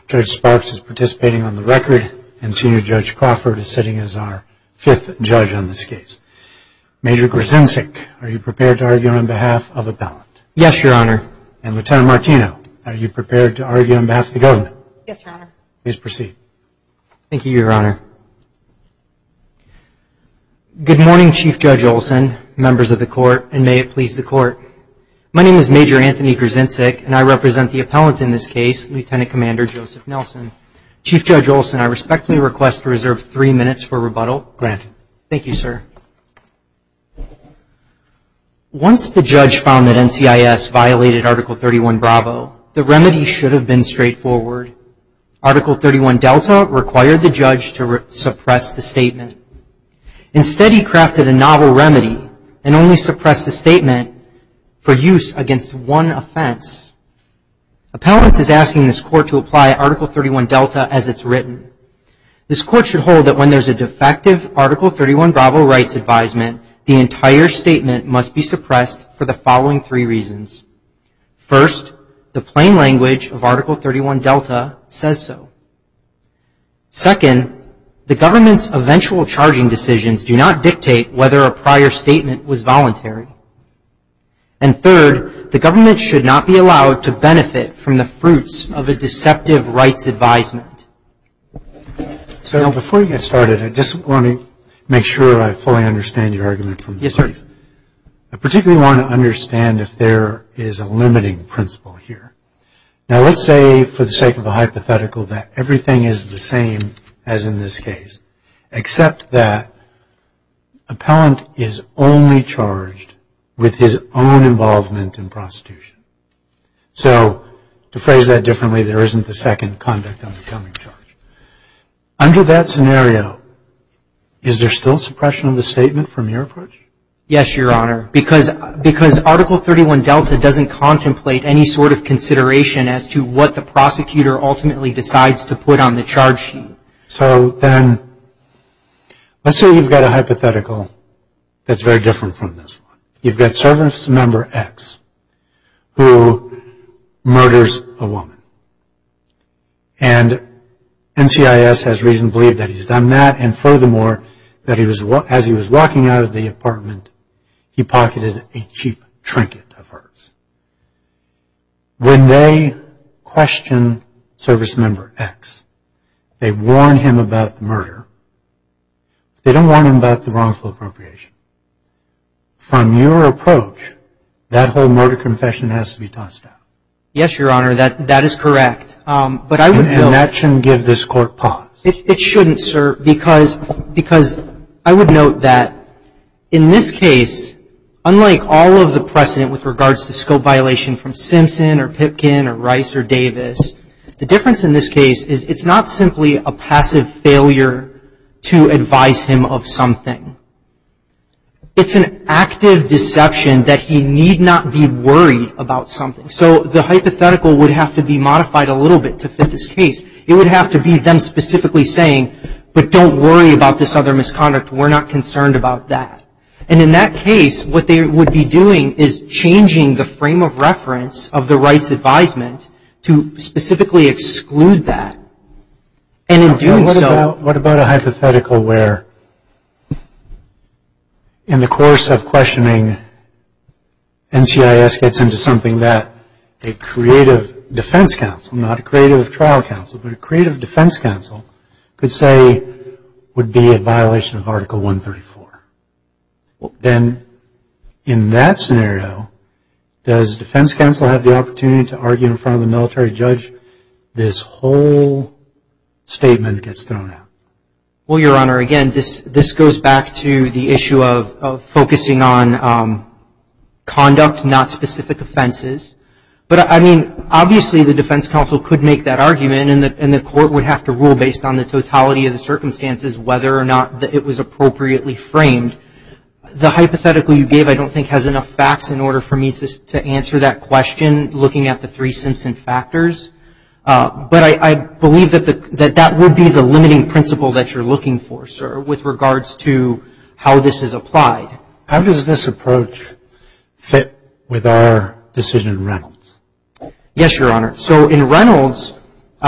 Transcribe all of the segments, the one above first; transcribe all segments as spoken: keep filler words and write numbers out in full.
Judge Sparks is participating on the record, and Senior Judge Crawford is sitting as our fifth judge on this case. Major Grzinczyk, are you prepared to argue on behalf of appellant? Yes, Your Honor. And Lieutenant Martino, are you prepared to argue on behalf of the government? Yes, Your Honor. Please proceed. Thank you, Your Honor. Good morning, Chief Judge Olson, members of the court, and may it please the court. My name is Major Anthony Grzinczyk, and I represent the appellant in this case, Lieutenant Commander Joseph Nelson. Chief Judge Olson, I respectfully request to reserve three minutes for rebuttal. Granted. Thank you, sir. Once the judge found that N C I S violated Article thirty-one Bravo, the remedy should have been straightforward. Article thirty-one Delta required the judge to re- suppress the statement. Instead, he crafted a novel remedy and only suppressed the statement for use against one offense. Appellant is asking this court to apply Article thirty-one Delta as it's written. This court should hold that when there's a defective Article thirty-one Bravo rights advisement, the entire statement must be suppressed for the following three reasons. First, the plain language of Article thirty-one Delta says so. Second, the government's eventual charging decisions do not dictate whether a prior statement was voluntary. And third, the government should not be allowed to benefit from the fruits of a deceptive rights advisement. So now, before you get started, I just want to make sure I fully understand your argument from the Yes, brief. sir. I particularly want to understand if there is a limiting principle here. Now, let's say, for the sake of a hypothetical, that everything is the same as in this case, except that appellant is only charged with his own involvement in prostitution. So, to phrase that differently, there isn't the second conduct unbecoming charge. Under that scenario, is there still suppression of the statement from your approach? Yes, Your Honor, because because Article thirty-one Delta doesn't contemplate any sort of consideration as to what the prosecutor ultimately decides to put on the charge sheet. So then, let's say you've got a hypothetical that's very different from this one. You've got service member X who murders a woman. And N C I S has reason to believe that he's done that, and furthermore, that he was, as he was walking out of the apartment, he pocketed a cheap trinket of hers. When they question service member X, they warn him about the murder. They don't warn him about the wrongful appropriation. From your approach, that whole murder confession has to be tossed out. Yes, Your Honor, that that is correct. Um, but I would and, and that shouldn't give this court pause. It, it shouldn't, sir, because because I would note that in this case, unlike all of the precedent with regards to scope violation from Simpson or Pipkin or Rice or Davis, the difference in this case is it's not simply a passive failure to advise him of something. It's an active deception that he need not be worried about something. So the hypothetical would have to be modified a little bit to fit this case. It would have to be them specifically saying, but don't worry about this other misconduct. We're not concerned about that. And in that case, what they would be doing is changing the frame of reference of the rights advisement to specifically exclude that. And in doing what so... About, what about a hypothetical where in the course of questioning, N C I S gets into something that a creative defense counsel, not a creative trial counsel, but a creative defense counsel could say would be a violation of Article one thirty-four. Then, in that scenario, does defense counsel have the opportunity to argue in front of the military judge, this whole statement gets thrown out? Well, Your Honor, again, this this goes back to the issue of, of focusing on um, conduct, not specific offenses. But, I mean, obviously the defense counsel could make that argument, and the, and the court would have to rule based on the totality of the circumstances whether or not the, it was appropriately framed. The hypothetical you gave, I don't think, has enough facts in order for me to, to answer that question, looking at the three Simpson factors. Uh, but I, I believe that, the, that that would be the limiting principle that you're looking for, sir, with regards to how this is applied. How does this approach fit with our decision in Reynolds? Yes, Your Honor. So in Reynolds, um,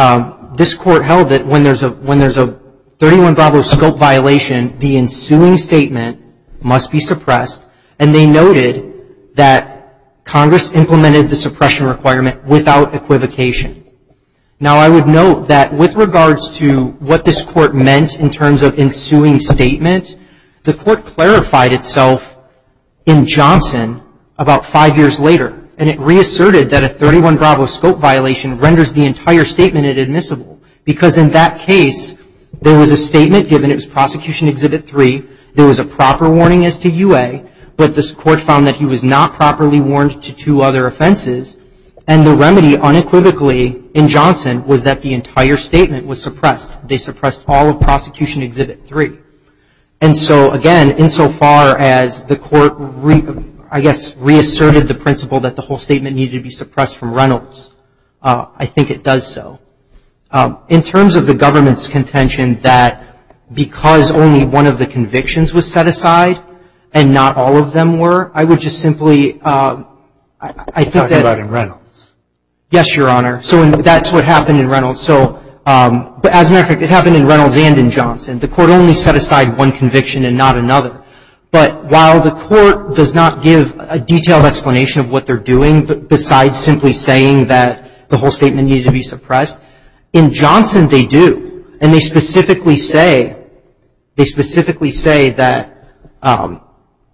this court held that when there's a when there's a thirty-one Bravo scope violation, the ensuing statement must be suppressed, and they noted that Congress implemented the suppression requirement without equivocation. Now, I would note that with regards to what this court meant in terms of ensuing statement, the court clarified itself in Johnson about five years later, and it reasserted that a thirty-one Bravo scope violation renders the entire statement inadmissible, because in that case, there was a statement given, it was Prosecution Exhibit three, there was a proper warning as to U A, but this court found that he was not properly warned to two other offenses, and the remedy unequivocally in Johnson was that the entire statement was suppressed. They suppressed all of Prosecution Exhibit three. And so, again, insofar as the court, re, I guess, reasserted the principle that the whole statement needed to be suppressed from Reynolds, uh, I think it does so. Um, in terms of the government's contention that because only one of the convictions was set aside and not all of them were, I would just simply, uh, I, I think that... Talking about in Reynolds. Yes, Your Honor. So in, that's what happened in Reynolds. So, um, but as a matter of fact, it happened in Reynolds and in Johnson. The court only set aside one conviction and not another. But while the court does not give a detailed explanation of what they're doing, besides simply saying that the whole statement needed to be suppressed, in Johnson they do. And they specifically say, they specifically say that um,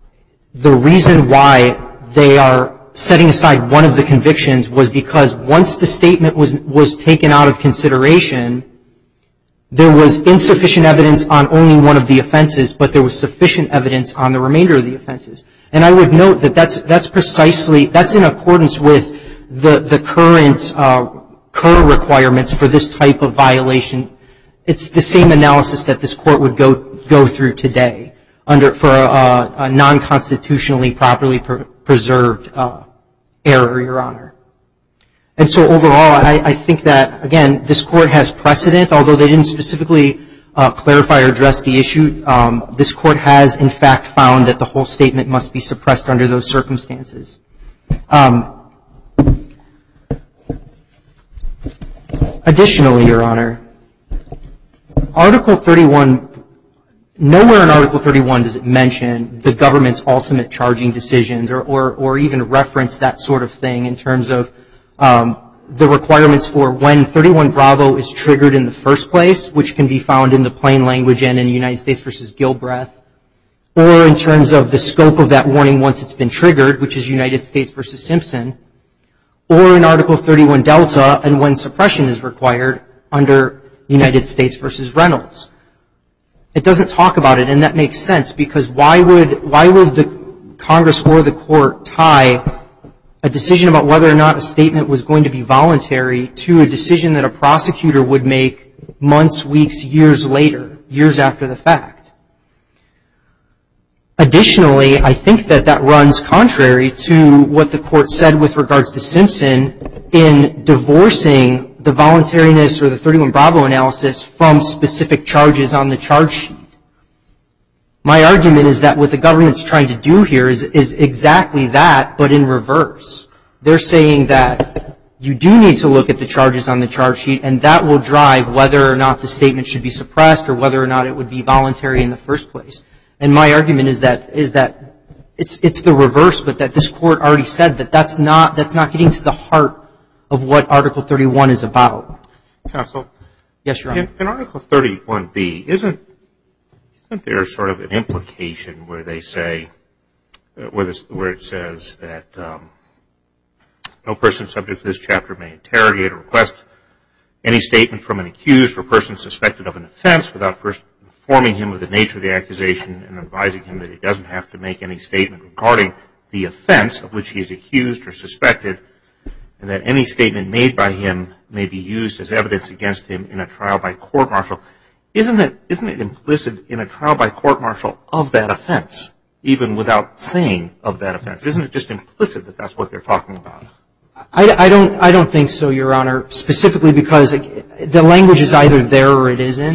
the reason why they are setting aside one of the convictions was because once the statement was, was taken out of consideration, there was insufficient evidence on only one of the offenses, but there was sufficient evidence on the remainder of the offenses. And I would note that that's, that's precisely, that's in accordance with the, the current uh, Kerr requirements for this type of violation. It's the same analysis that this court would go, go through today under, for a, a non-constitutionally properly per, preserved uh, error, Your Honor. And so overall, I, I think that, again, this court has precedent, although they didn't specifically uh, clarify or address the issue. Um, this court has, in fact, found that the whole statement must be suppressed under those circumstances. Um, additionally, Your Honor, Article thirty-one, nowhere in Article thirty-one does it mention the government's ultimate charging decisions or, or, or even reference that sort of thing in terms of um, the requirements for when thirty-one Bravo is triggered in the first place, which can be found in the plain language and in United States versus Gilbreth, or in terms of the scope of that warning once it's been triggered, which is United States versus Simpson, or in Article thirty-one Delta and when suppression is required under United States versus Reynolds. It doesn't talk about it, and that makes sense, because why would why would the Congress or the court tie a decision about whether or not a statement was going to be voluntary to a decision that a prosecutor would make months, weeks, years later, years after the fact? Additionally, I think that that runs contrary to what the court said with regards to Simpson in divorcing the voluntariness or the thirty-one Bravo analysis from specific charges on the charge sheet. My argument is that what the government's trying to do here is, is exactly that, but in reverse. They're saying that you do need to look at the charges on the charge sheet, and that will drive whether or not the statement should be suppressed or whether or not it would be voluntary in the first place. And my argument is that is that it's it's the reverse, but that this court already said that that's not that's not getting to the heart of what Article thirty-one is about. Counsel? Yes, Your Honor. In, in Article thirty-one B, isn't isn't there sort of an implication where they say, uh, where, this, where it says that um, no person subject to this chapter may interrogate or request any statement from an accused or person suspected of an offense without first informing him of the nature of the accusation and advising him that he doesn't have to make any statement regarding the offense of which he is accused or suspected, and that any statement made by him may be used as evidence against him in a trial by court-martial. Isn't it, isn't it implicit in a trial by court-martial of that offense, even without saying of that offense? Isn't it just implicit that that's what they're talking about? I, I don't I don't think so, Your Honor, specifically because the language is either there or it isn't.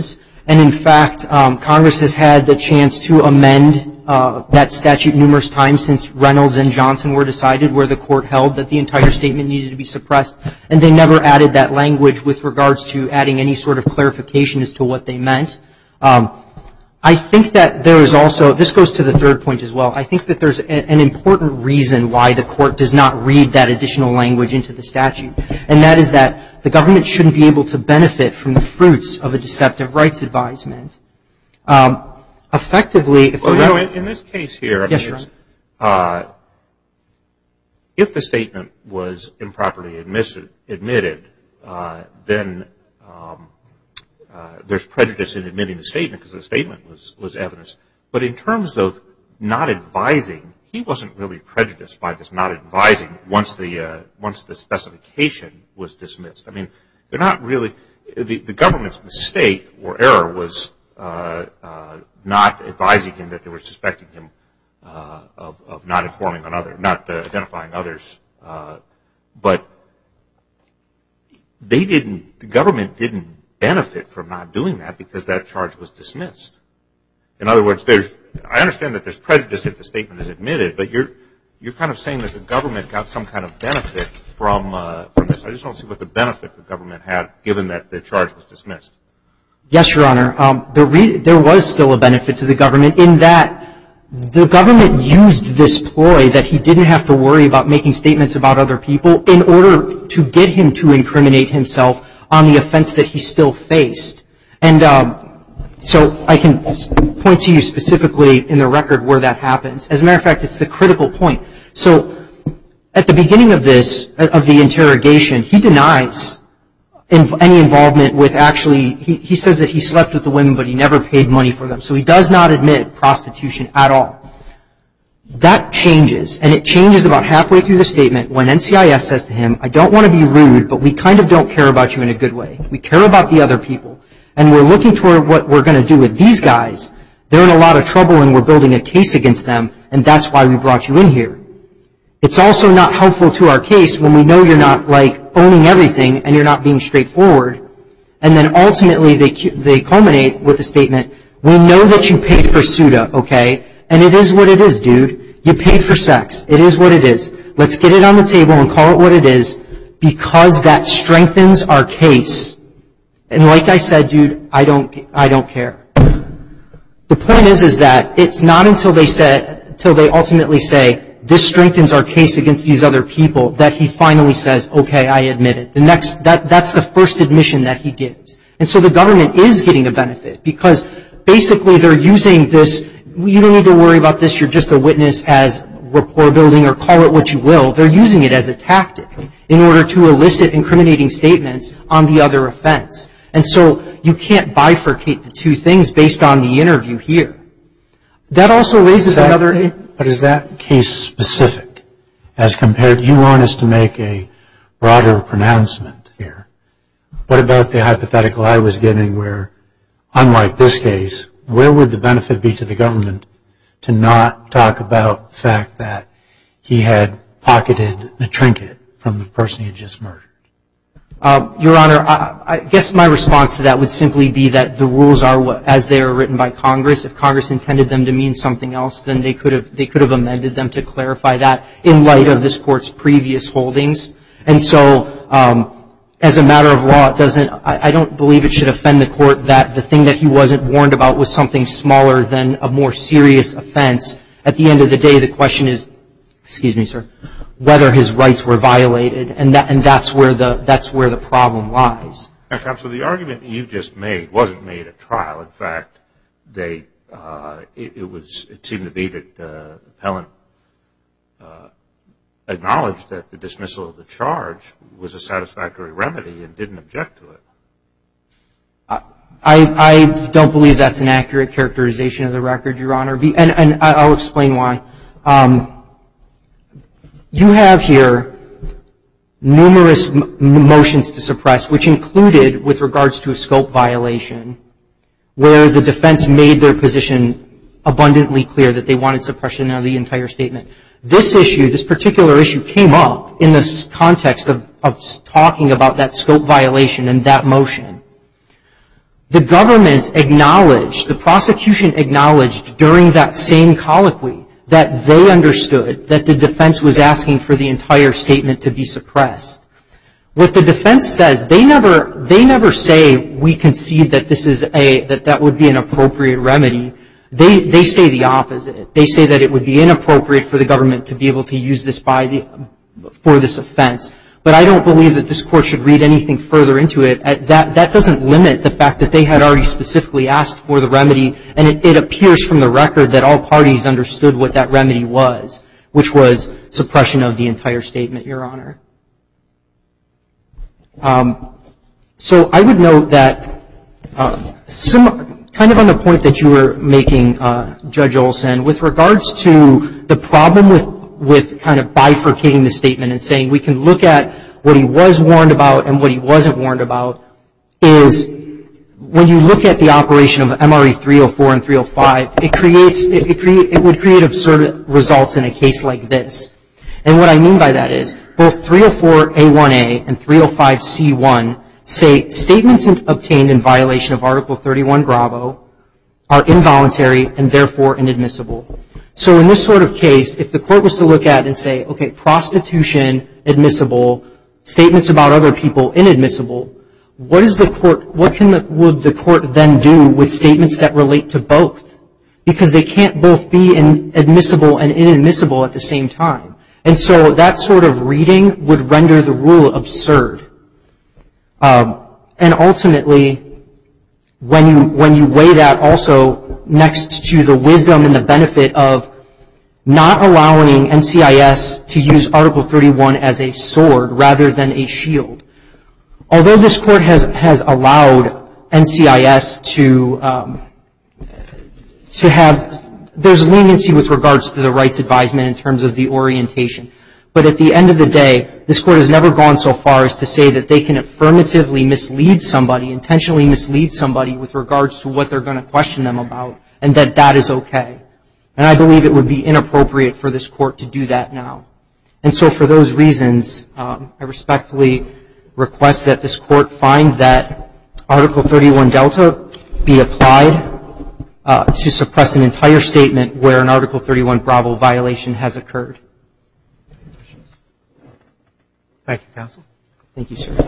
And in fact, um, Congress has had the chance to amend uh, that statute numerous times since Reynolds and Johnson were decided, where the court held that the entire statement needed to be suppressed, and they never added that language with regards to adding any sort of clarification as to what they meant. Um, I think that there is also, this goes to the third point as well, I think that there's a, an important reason why the court does not read that additional language into the statute, and that is that the government shouldn't be able to benefit from the fruits of a deceptive rights advisement. Um, effectively, if well, the you know, in, in this case here, I yes, mean, Your it's, uh, if the statement was improperly admitted, admitted uh, then um, Uh, there's prejudice in admitting the statement because the statement was, was evidence. But in terms of not advising, he wasn't really prejudiced by this not advising once the uh, once the specification was dismissed. I mean, they're not really the, the government's mistake or error was uh, uh, not advising him that they were suspecting him uh, of of not informing on other, not uh, identifying others. Uh, but they didn't. The government didn't benefit from not doing that because that charge was dismissed. In other words, there's, I understand that there's prejudice if the statement is admitted, but you're you're kind of saying that the government got some kind of benefit from uh, from this. I just don't see what the benefit the government had given that the charge was dismissed. Yes, Your Honor. Um, the re- there was still a benefit to the government in that the government used this ploy that he didn't have to worry about making statements about other people in order to get him to incriminate himself on the offense that he still faced. And um, so I can point to you specifically in the record where that happens. As a matter of fact, it's the critical point. So at the beginning of this, of the interrogation, he denies any involvement with actually, he, he says that he slept with the women, but he never paid money for them. So he does not admit prostitution at all. That changes, and it changes about halfway through the statement when N C I S says to him, I don't want to be rude, but we kind of don't care about you in a good way. We care about the other people, and we're looking toward what we're going to do with these guys. They're in a lot of trouble, and we're building a case against them, and that's why we brought you in here. It's also not helpful to our case when we know you're not, like, owning everything and you're not being straightforward. And then ultimately they they culminate with the statement, we know that you paid for Suda, okay? And it is what it is, dude. You paid for sex. It is what it is. Let's get it on the table and call it what it is because that strengthens our case. And like I said, dude, I don't, I don't care. The point is, is that it's not until they say, until they ultimately say, this strengthens our case against these other people that he finally says, okay, I admit it. The next, that, that's the first admission that he gives. And so the government is getting a benefit because basically they're using this, you don't need to worry about this, you're just a witness as rapport building or call it what you will. They're using it as a tactic in order to elicit incriminating statements on the other offense. And so you can't bifurcate the two things based on the interview here. That also raises that, another... But is that case specific as compared, you want us to make a broader pronouncement here. What about the hypothetical I was giving where, unlike this case, where would the benefit be to the government to not talk about the fact that he had pocketed the trinket from the person he had just murdered? Uh, Your Honor, I, I guess my response to that would simply be that the rules are what, as they are written by Congress. If Congress intended them to mean something else, then they could have they could have amended them to clarify that in light of this Court's previous holdings. And so, um, as a matter of law, it doesn't. I, I don't believe it should offend the Court that the thing that he wasn't warned about was something smaller than a more serious offense. At the end of the day, the question is, excuse me, sir, whether his rights were violated, and that and that's where the that's where the problem lies. Now, counsel, the argument that you've just made wasn't made at trial. In fact, they uh, it, it was it seemed to be that uh, appellant uh, acknowledged that the dismissal of the charge was a satisfactory remedy and didn't object to it. I I don't believe that's an accurate characterization of the record, Your Honor, and and I'll explain why. Um, You have here numerous m- motions to suppress, which included, with regards to a scope violation, where the defense made their position abundantly clear that they wanted suppression of the entire statement. This issue, this particular issue, came up in the context of, of talking about that scope violation and that motion. The government acknowledged, the prosecution acknowledged during that same colloquy that they understood that the defense was asking for the entire statement to be suppressed. What the defense says, they never, they never say we concede that this is a, that that would be an appropriate remedy. They, they say the opposite. They say that it would be inappropriate for the government to be able to use this by the, for this offense. But I don't believe that this court should read anything further into it. That, that doesn't limit the fact that they had already specifically asked for the remedy, and it, it appears from the record that all parties understood what that remedy was, which was suppression of the entire statement, Your Honor. Um, so I would note that uh, some, kind of on the point that you were making, uh, Judge Olson, with regards to the problem with with kind of bifurcating the statement and saying we can look at what he was warned about and what he wasn't warned about, is when you look at the operation of M R E three oh four and three oh five, it creates, it, it, create, it would create absurd results in a case like this. And what I mean by that is both three oh four A one A and three oh five C one say statements obtained in violation of Article thirty-one Bravo are involuntary and therefore inadmissible. So in this sort of case, if the court was to look at and say, okay, prostitution admissible, statements about other people inadmissible, what is the court, what can the, would the court then do with statements that relate to both? Because they can't both be in, admissible and inadmissible at the same time. And so that sort of reading would render the rule absurd. Um, and ultimately, when you, when you weigh that also next to the wisdom and the benefit of not allowing N C I S to use Article thirty-one as a sword rather than a shield. Although this court has, has allowed N C I S to, um, to have, there's leniency with regards to the rights advisement in terms of the orientation. But at the end of the day, this court has never gone so far as to say that they can affirmatively mislead somebody, intentionally mislead somebody with regards to what they're going to question them about, and that that is okay. And I believe it would be inappropriate for this court to do that now. And so for those reasons, um, I respectfully request that this court find that Article thirty-one Delta be applied uh, to suppress an entire statement where an Article thirty-one Bravo violation has occurred. Thank you, counsel. Thank you, sir.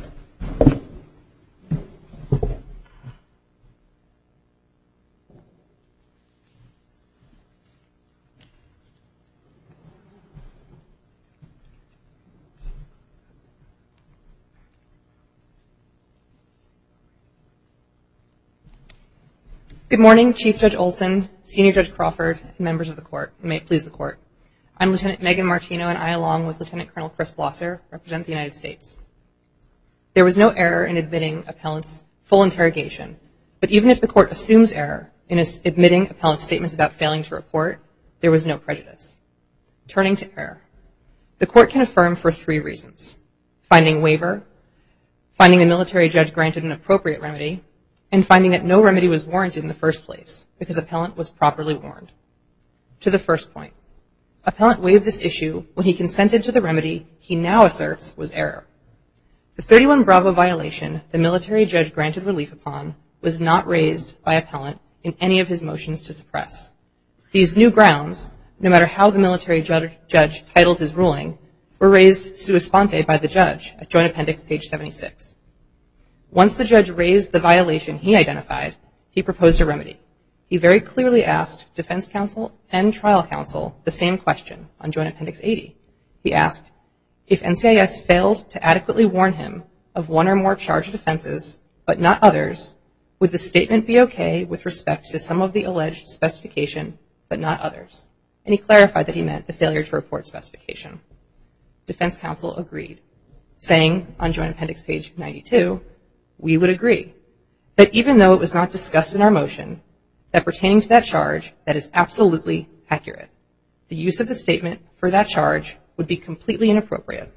Good morning, Chief Judge Olson, Senior Judge Crawford, and members of the court, and may it please the court. I'm Lieutenant Megan Martino, and I, along with Lieutenant Colonel Chris Blosser, represent the United States. There was no error in admitting appellant's full interrogation, but even if the court assumes error in admitting appellant's statements about failing to report, there was no prejudice. Turning to error, the court can affirm for three reasons: finding waiver, finding the military judge granted an appropriate remedy, and finding that no remedy was warranted in the first place because appellant was properly warned. To the first point, appellant waived this issue when he consented to the remedy he now asserts was error. The thirty-one Bravo violation the military judge granted relief upon was not raised by appellant in any of his motions to suppress. These new grounds, no matter how the military judge, judge titled his ruling, were raised sua sponte by the judge at Joint Appendix page seventy-six. Once the judge raised the violation he identified, he proposed a remedy. He very clearly asked defense counsel and trial counsel the same question on Joint Appendix eighty. He asked, if N C I S failed to adequately warn him of one or more charged offenses, but not others, would the statement be okay with respect to some of the alleged specification, but not others? And he clarified that he meant the failure to report specification. Defense counsel agreed, saying on Joint Appendix page ninety-two, we would agree that even though it was not discussed in our motion, that pertaining to that charge, that is absolutely accurate. The use of the statement for that charge would be completely inappropriate.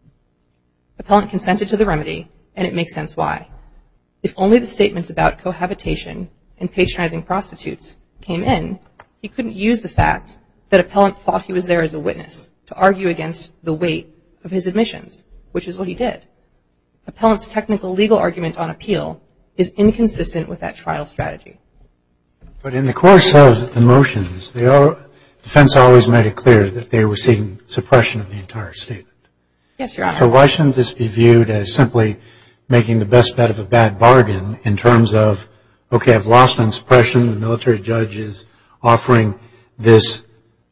Appellant consented to the remedy, and it makes sense why. If only the statements about cohabitation and patronizing prostitutes came in, he couldn't use the fact that appellant thought he was there as a witness to argue against the weight of his admissions, which is what he did. Appellant's technical legal argument on appeal is inconsistent with that trial strategy. But in the course of the motions, the defense always made it clear that they were seeking suppression of the entire statement. Yes, Your Honor. So why shouldn't this be viewed as simply making the best bet of a bad bargain in terms of, okay, I've lost on suppression, the military judge is offering this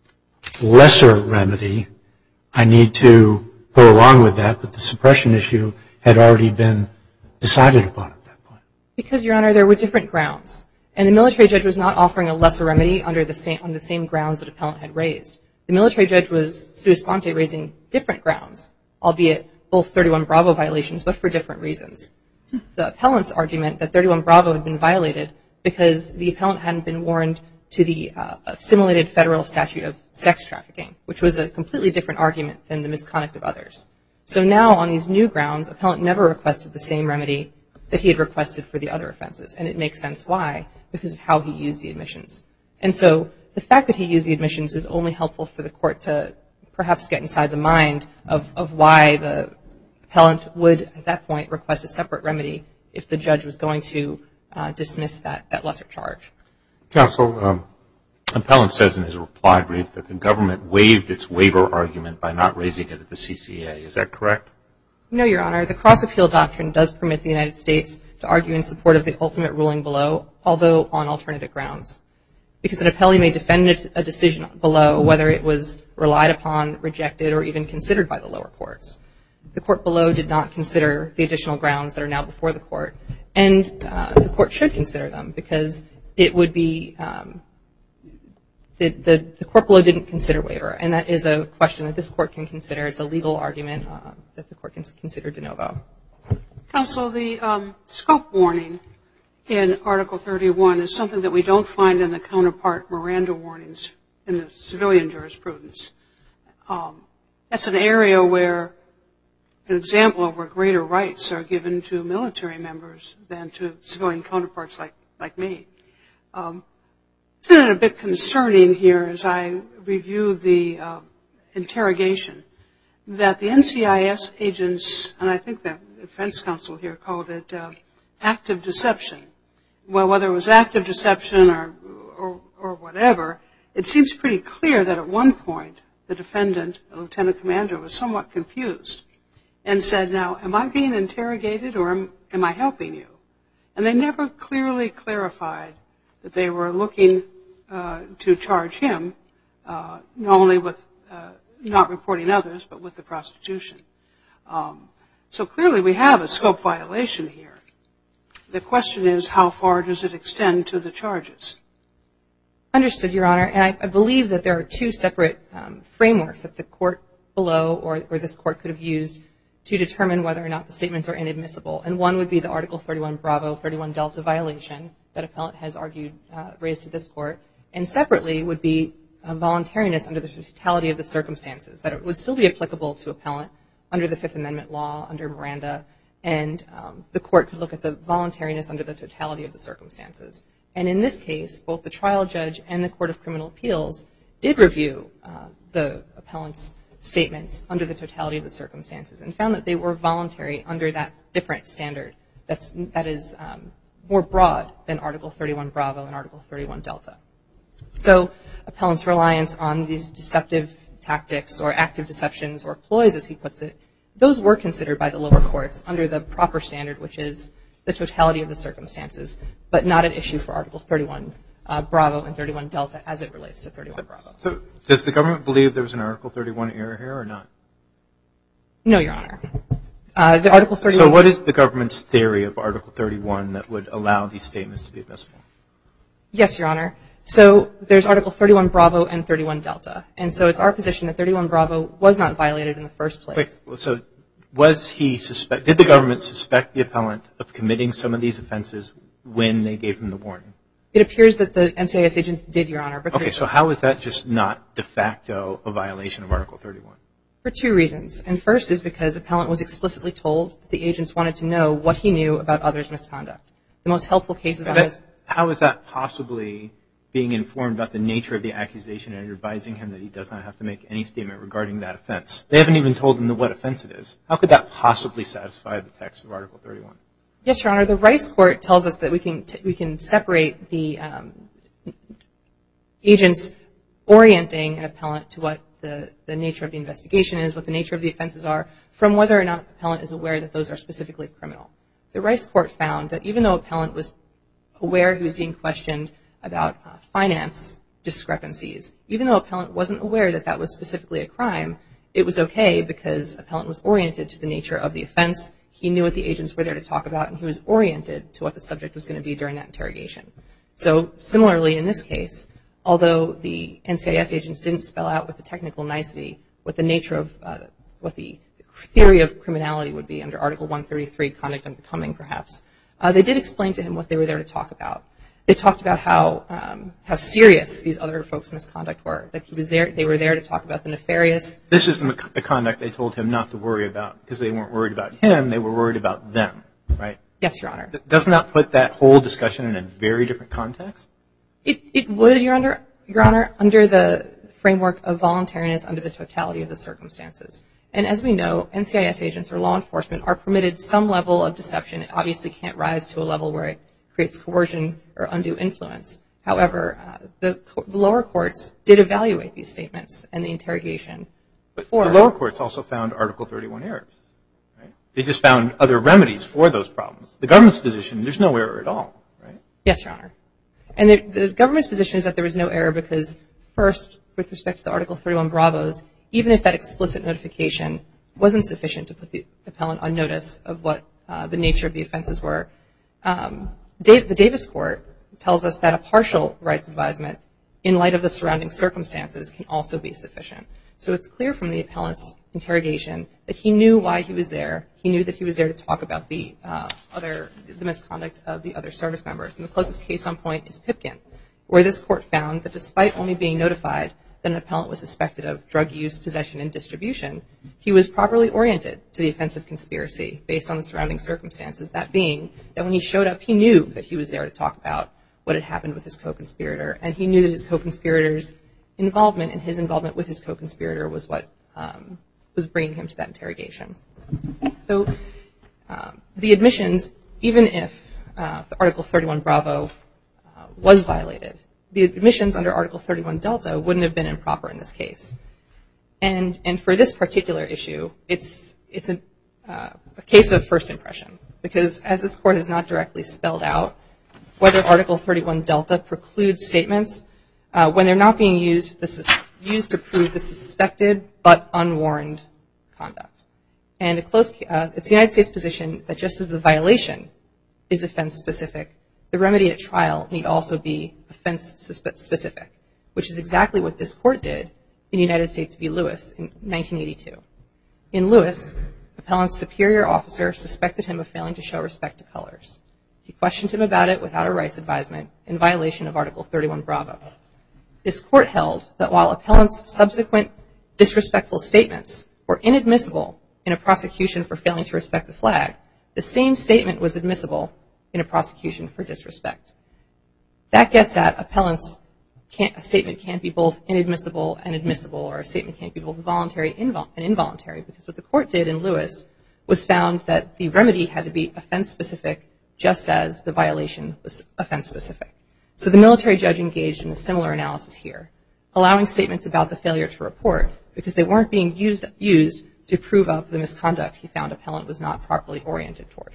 lesser remedy, I need to go along with that, but the suppression issue had already been decided upon at that point? Because, Your Honor, there were different grounds. And the military judge was not offering a lesser remedy under the same, on the same grounds that appellant had raised. The military judge was sua sponte raising different grounds, albeit both thirty-one Bravo violations, but for different reasons. The appellant's argument that thirty-one Bravo had been violated because the appellant hadn't been warned to the uh, assimilated federal statute of sex trafficking, which was a completely different argument than the misconduct of others. So now on these new grounds, appellant never requested the same remedy that he had requested for the other offenses. And it makes sense why, because of how he used the admissions. And so the fact that he used the admissions is only helpful for the court to perhaps get inside the mind of, of why the appellant would, at that point, request a separate remedy if the judge was going to uh, dismiss that, that lesser charge. Counsel, um, appellant says in his reply brief that the government waived its waiver argument by not raising it at the C C A. Is that correct? No, Your Honor. The cross-appeal doctrine does permit the United States to argue in support of the ultimate ruling below, although on alternative grounds. Because an appellee may defend a decision below whether it was relied upon, rejected, or even considered by the lower courts. The court below did not consider the additional grounds that are now before the court, and uh, the court should consider them because it would be um, the, the, the court below didn't consider waiver, and that is a question that this court can consider. It's a legal argument uh, that the court can consider de novo. Counsel, the um, scope warning in Article thirty-one is something that we don't find in the counterpart Miranda warnings in the civilian jurisprudence. Um, that's an area where, an example of where greater rights are given to military members than to civilian counterparts like, like me. Um, isn't it a bit concerning here as I review the uh, interrogation that the N C I S agents, and I think the defense counsel here called it uh, active deception. Well, whether it was active deception or, or, or whatever, it seems pretty clear that at one point the defendant, the lieutenant commander, was somewhat confused and said, now, am I being interrogated or am, am I helping you? And they never clearly clarified that they were looking uh, to charge him uh, not only with uh, not reporting others, but with the prostitution. Um, so clearly we have a scope violation here. The question is, how far does it extend to the charges? Understood, Your Honor. And I, I believe that there are two separate um, frameworks that the court below or, or this court could have used to determine whether or not the statements are inadmissible. And one would be the Article thirty-one Bravo, thirty-one Delta violation that appellant has argued, uh, raised to this court. And separately would be uh, voluntariness under the totality of the circumstances, that it would still be applicable to appellant under the Fifth Amendment law, under Miranda, and um, the court could look at the voluntariness under the totality of the circumstances. And in this case, both the trial judge and the Court of Criminal Appeals did review uh, the appellant's statements under the totality of the circumstances and found that they were voluntary under that different standard that's, that is um, more broad than Article thirty-one Bravo and Article thirty-one Delta. So appellant's reliance on these deceptive tactics or active deceptions or ploys, as he puts it, those were considered by the lower courts under the proper standard, which is the totality of the circumstances, but not an issue for Article thirty-one uh, Bravo and thirty-one Delta as it relates to thirty-one Bravo. So does the government believe there was an Article thirty-one error here or not? No, Your Honor. Uh, the Article thirty-one. So what is the government's theory of Article thirty-one that would allow these statements to be admissible? Yes, Your Honor. So there's Article thirty-one Bravo and thirty-one Delta. And so it's our position that thirty-one Bravo was not violated in the first place. Wait, so was he suspect, did the government suspect the appellant of committing some of these offenses when they gave him the warning? It appears that the N C I S agents did, Your Honor. Okay, so how is that just not de facto a violation of Article thirty-one? For two reasons. And first is because appellant was explicitly told that the agents wanted to know what he knew about others' misconduct. The most helpful cases on this. How is that possibly being informed about the nature of the accusation and advising him that he does not have to make any statement regarding that offense? They haven't even told him what offense it is. How could that possibly satisfy the text of Article thirty-one? Yes, Your Honor. The Rice Court tells us that we can t- we can separate the um, agents orienting an appellant to what the, the nature of the investigation is, what the nature of the offenses are, from whether or not the appellant is aware that those are specifically criminal. The Rice Court found that even though appellant was aware he was being questioned about uh, finance discrepancies, even though appellant wasn't aware that that was specifically a crime, it was okay because appellant was oriented to the nature of the offense. He knew what the agents were there to talk about, and he was oriented to what the subject was going to be during that interrogation. So similarly in this case, although the N C I S agents didn't spell out with the technical nicety what the nature of, uh, what the theory of criminality would be under Article one thirty-three, conduct unbecoming perhaps, uh, they did explain to him what they were there to talk about. They talked about how um, how serious these other folks' misconduct were, that he was there, they were there to talk about the nefarious. This is the, the conduct they told him not to worry about because they weren't worried about him, they were worried about them, right? Yes, Your Honor. Doesn't that put that whole discussion in a very different context? It, it would, Your Honor, Your Honor, under the framework of voluntariness under the totality of the circumstances. And as we know, N C I S agents or law enforcement are permitted some level of deception. It obviously can't rise to a level where it creates coercion or undue influence. However, uh, the, the lower courts did evaluate these statements and the interrogation before. But the lower courts also found Article thirty-one errors, right? They just found other remedies for those problems. The government's position, there's no error at all, right? Yes, Your Honor. And the, the government's position is that there was no error because, first, with respect to the Article thirty-one bravos, even if that explicit notification wasn't sufficient to put the appellant on notice of what uh, the nature of the offenses were, um, Dave, the Davis Court tells us that a partial rights advisement in light of the surrounding circumstances can also be sufficient. So it's clear from the appellant's interrogation that he knew why he was there. He knew that he was there to talk about the uh, other, the misconduct of the other service members. And the closest case on point is Pipkin, where this court found that despite only being notified that an appellant was suspected of drug use, possession, and distribution, he was properly oriented to the offense of conspiracy based on the surrounding circumstances, that being that when he showed up, he knew that he was there to talk about what had happened with his co-conspirator, and he knew that his co-conspirator's involvement and his involvement with his co-conspirator was what um, was bringing him to that interrogation. So um, the admissions, even if uh, the Article thirty-one Bravo uh, was violated, the admissions under Article thirty-one Delta wouldn't have been improper in this case. And and for this particular issue, it's it's a, uh, a case of first impression, because as this court has not directly spelled out whether Article thirty-one Delta precludes statements uh, when they're not being used, this is used to prove the suspected but unwarned conduct. And a close, uh, it's the United States position that just as the violation is offense-specific, the remedy at trial need also be offense-specific, which is exactly what this court did in United States v. Lewis in nineteen eighty-two. In Lewis, appellant's superior officer suspected him of failing to show respect to colors. He questioned him about it without a rights advisement in violation of Article thirty-one Bravo. This court held that while appellant's subsequent disrespectful statements were inadmissible in a prosecution for failing to respect the flag, the same statement was admissible in a prosecution for disrespect. That gets at appellant's can't, a statement can't be both inadmissible and admissible, or a statement can't be both voluntary and involuntary, because what the court did in Lewis was found that the remedy had to be offense-specific just as the violation was offense-specific. So the military judge engaged in a similar analysis here, allowing statements about the failure to report because they weren't being used, used to prove up the misconduct he found appellant was not properly oriented toward.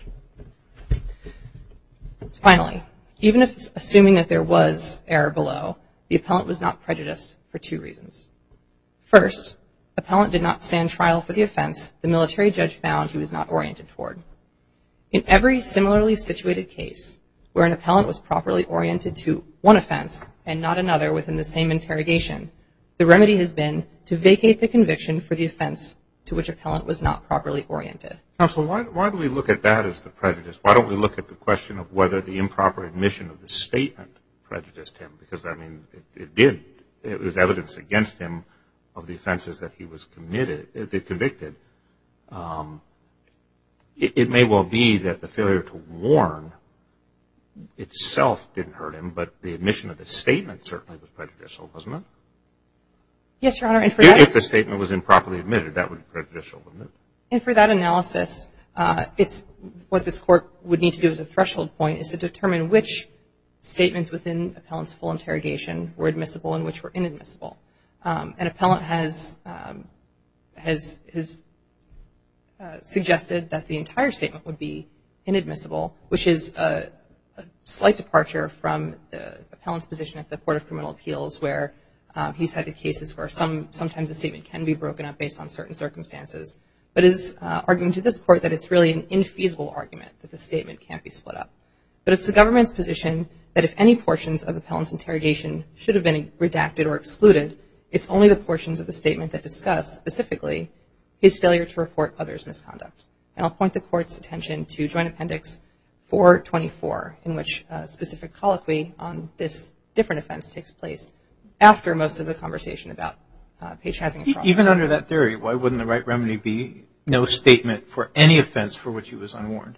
Finally, even if assuming that there was error below, the appellant was not prejudiced for two reasons. First, appellant did not stand trial for the offense the military judge found he was not oriented toward. In every similarly situated case where an appellant was properly oriented to one offense and not another within the same interrogation, the remedy has been to vacate the conviction for the offense to which appellant was not properly oriented. Counsel, why, why do we look at that as the prejudice? Why don't we look at the question of whether the improper admission of the statement prejudiced him? Because, I mean, it, it did. It was evidence against him of the offenses that he was committed, uh, convicted. Um, it, it may well be that the failure to warn itself didn't hurt him, but the admission of the statement certainly was prejudicial, wasn't it? Yes, Your Honor. And for if, that, if the statement was improperly admitted, that would be prejudicial, wouldn't it? And for that analysis, Uh, it's what this court would need to do as a threshold point is to determine which statements within appellant's full interrogation were admissible and which were inadmissible. Um, an appellant has um, has has uh, suggested that the entire statement would be inadmissible, which is a, a slight departure from the appellant's position at the Court of Criminal Appeals, where um, he cited cases where some sometimes a statement can be broken up based on certain circumstances, but is uh, arguing to this court that it's really an infeasible argument that the statement can't be split up. But it's the government's position that if any portions of appellant's interrogation should have been redacted or excluded, it's only the portions of the statement that discuss, specifically, his failure to report others' misconduct. And I'll point the court's attention to Joint Appendix four twenty-four, in which a specific colloquy on this different offense takes place after most of the conversation about uh, patronizing a prostitute. Even under that theory, why wouldn't the right remedy be no statement for any offense for which he was unwarned?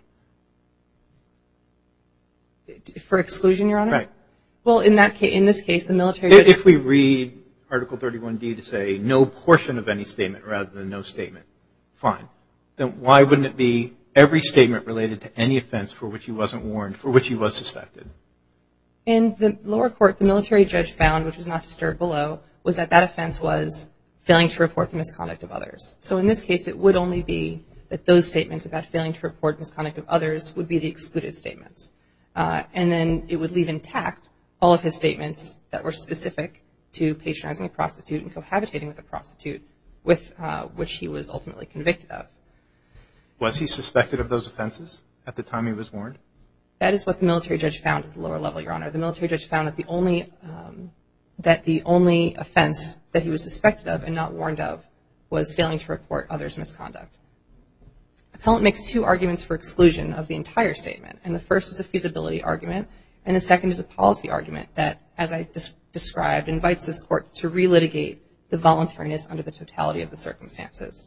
For exclusion, Your Honor? Right. Well, in that case, in this case, the military judge... If we read Article thirty-one D to say no portion of any statement rather than no statement, fine. Then why wouldn't it be every statement related to any offense for which he wasn't warned, for which he was suspected? In the lower court, the military judge found, which was not disturbed below, was that that offense was failing to report the misconduct of others. So in this case, it would only be that those statements about failing to report misconduct of others would be the excluded statements. Uh, and then it would leave intact all of his statements that were specific to patronizing a prostitute and cohabitating with a prostitute, with uh, which he was ultimately convicted of. Was he suspected of those offenses at the time he was warned? That is what the military judge found at the lower level, Your Honor. The military judge found that the only um, that the only offense that he was suspected of and not warned of was failing to report others' misconduct. Appellant makes two arguments for exclusion of the entire statement, and the first is a feasibility argument, and the second is a policy argument that, as I des- described, invites this court to relitigate the voluntariness under the totality of the circumstances.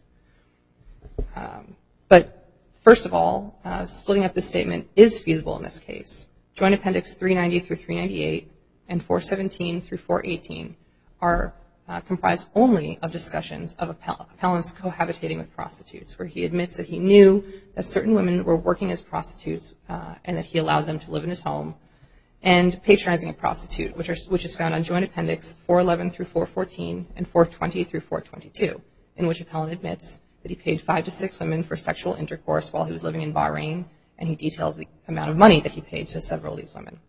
Um, but first of all, uh, splitting up the statement is feasible in this case. Joint Appendix three ninety through three ninety-eight and four seventeen through four eighteen are uh, comprised only of discussions of appell- appellants cohabitating with prostitutes, where he admits that he knew that certain women were working as prostitutes uh, and that he allowed them to live in his home, and patronizing a prostitute, which, are, which is found on Joint Appendix four eleven through four fourteen and four twenty through four twenty-two, in which appellant admits that he paid five to six women for sexual intercourse while he was living in Bahrain, and he details the amount of money that he paid to several of these women.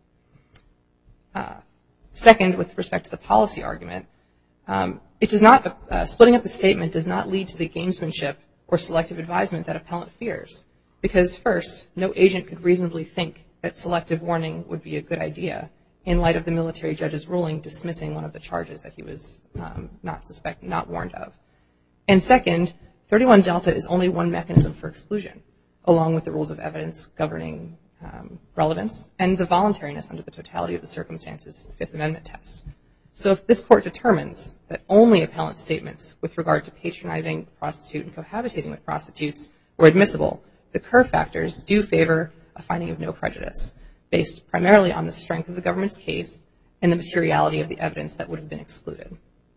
Uh, second, with respect to the policy argument, um, it does not, uh, splitting up the statement does not lead to the gamesmanship or selective advisement that appellant fears, because first, no agent could reasonably think that selective warning would be a good idea in light of the military judge's ruling dismissing one of the charges that he was um, not suspect, not warned of. And second, thirty-one Delta is only one mechanism for exclusion, along with the rules of evidence governing um, relevance and the voluntariness under the totality of the circumstances Fifth Amendment test. So if this court determines that only appellant statements with regard to patronizing a prostitute and cohabitating with prostitutes were admissible, the Kerr factors do favor a finding of no prejudice, based primarily on the strength of the government's case and the materiality of the evidence that would have been excluded.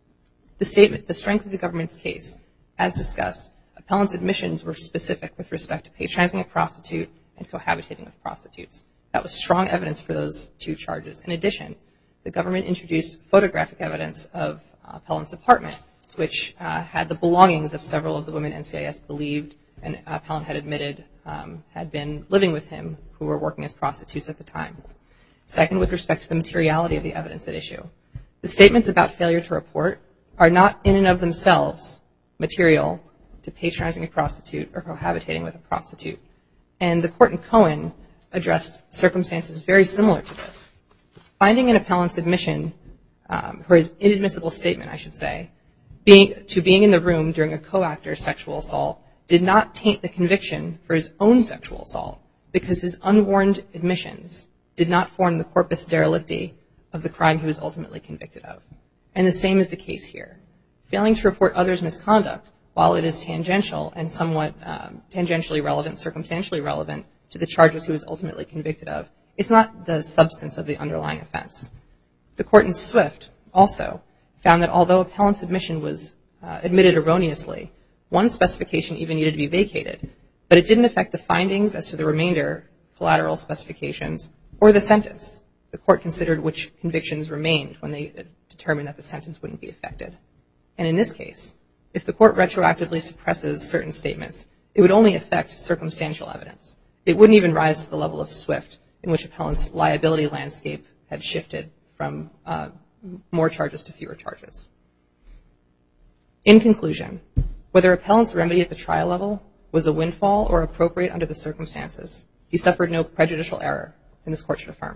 The statement, the strength of the government's case, as discussed, appellant's admissions were specific with respect to patronizing a prostitute and cohabitating with prostitutes. That was strong evidence for those two charges. In addition, the government introduced photographic evidence of uh, appellant's apartment, which uh, had the belongings of several of the women N C I S believed and uh, appellant had admitted um, had been living with him, who were working as prostitutes at the time. Second, with respect to the materiality of the evidence at issue, the statements about failure to report are not in and of themselves material to patronizing a prostitute or cohabitating with a prostitute. And the court in Cohen addressed circumstances very similar to this. Finding an appellant's admission, um, or his inadmissible statement, I should say, being, to being in the room during a co-actor's sexual assault did not taint the conviction for his own sexual assault, because his unwarned admissions did not form the corpus delicti of the crime he was ultimately convicted of. And the same is the case here. Failing to report others' misconduct, while it is tangential and somewhat um, tangentially relevant, circumstantially relevant to the charges he was ultimately convicted of, it's not the substance of the underlying offense. The court in Swift also found that although appellant's admission was uh, admitted erroneously, one specification even needed to be vacated, but it didn't affect the findings as to the remainder collateral specifications or the sentence. The court considered which convictions remained when they determined that the sentence wouldn't be affected. And in this case, if the court retroactively suppresses certain statements, it would only affect circumstantial evidence. It wouldn't even rise to the level of SWIFT, in which appellant's liability landscape had shifted from uh, more charges to fewer charges. In conclusion, whether appellant's remedy at the trial level was a windfall or appropriate under the circumstances, he suffered no prejudicial error, and this court should affirm.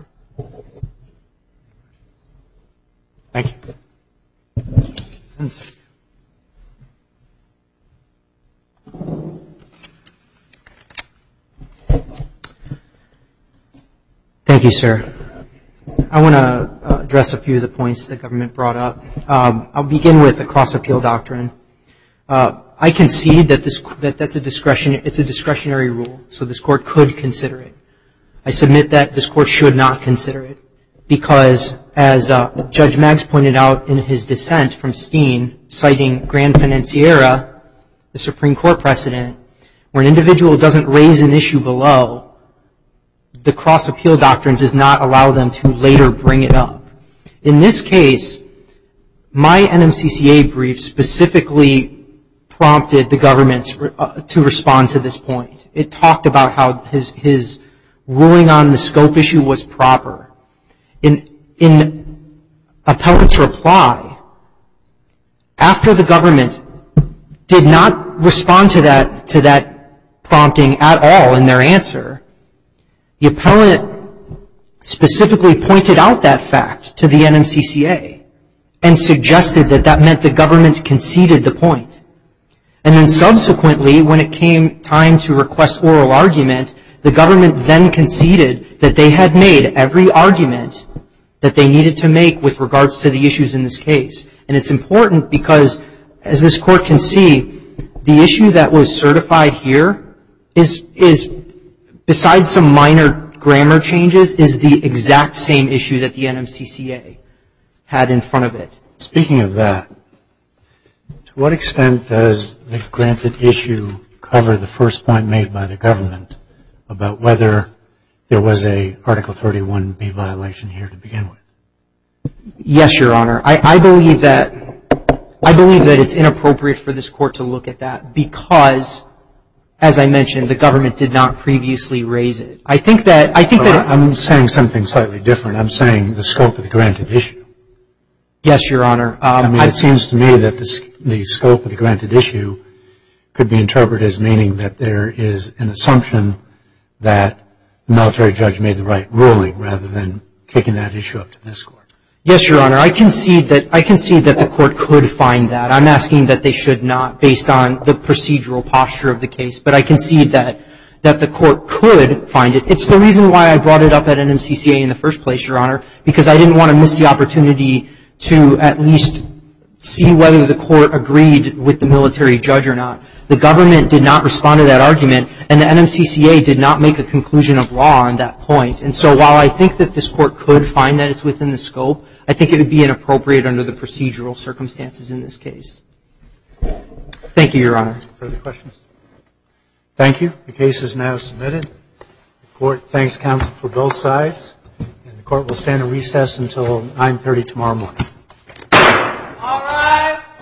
Thank you. Thank you, sir. I want to uh, address a few of the points the government brought up. Um, I'll begin with the cross-appeal doctrine. Uh, I concede that this that that's a discretion. It's a discretionary rule, so this court could consider it. I submit that this court should not consider it because, as uh, Judge Maggs pointed out in his dissent from Steen, citing Grand Financiera, the Supreme Court precedent, where an individual doesn't raise an issue below, the cross-appeal doctrine does not allow them to later bring it up. In this case, my N M C C A brief specifically prompted the government uh, to respond to this point. It talked about how his his ruling on the scope issue was proper. In in appellant's reply, after the government did not respond to that to that prompting at all in their answer, the appellant specifically pointed out that fact to the N M C C A and suggested that that meant the government conceded the point. And then subsequently, when it came time to request oral argument, the government then conceded that they had made every argument that they needed to make with regards to the issues in this case. And it's important because, as this court can see, the issue that was certified here is, is besides some minor grammar changes, is the exact same issue that the N M C C A had in front of it. Speaking of that, to what extent does the granted issue cover the first point made by the government about whether there was a Article thirty-one B violation here to begin with? Yes, Your Honor. I, I believe that I believe that it's inappropriate for this court to look at that because, as I mentioned, the government did not previously raise it. I think that I think well, that I'm saying something slightly different. I'm saying the scope of the granted issue. Yes, Your Honor. Um, I mean, it seems to me that the, the scope of the granted issue could be interpreted as meaning that there is an assumption that the military judge made the right ruling rather than kicking that issue up to this court. Yes, Your Honor. I concede that I concede that the court could find that. I'm asking that they should not, based on the procedural posture of the case. But I concede that that the court could find it. It's the reason why I brought it up at N M C C A in the first place, Your Honor, because I didn't want to miss the opportunity to at least see whether the court agreed with the military judge or not. The government did not respond to that argument, and the N M C C A did not make a conclusion of law on that point. And so while I think that this court could find that it's within the scope, I think it would be inappropriate under the procedural circumstances in this case. Thank you, Your Honor. Further questions? Thank you. The case is now submitted. The court thanks counsel for both sides, and the court will stand in recess until nine thirty tomorrow morning.